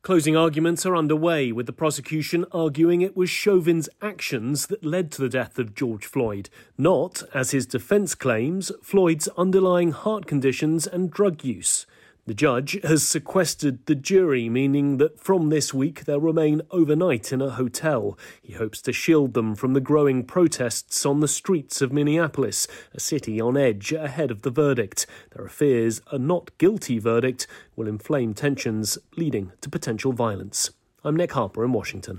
Closing arguments are underway, with the prosecution arguing it was Chauvin's actions that led to the death of George Floyd, not, as his defence claims, Floyd's underlying heart conditions and drug use. The judge has sequestered the jury, meaning that from this week they'll remain overnight in a hotel. He hopes to shield them from the growing protests on the streets of Minneapolis, a city on edge ahead of the verdict. There are fears a not guilty verdict will inflame tensions, leading to potential violence. I'm Nick Harper in Washington.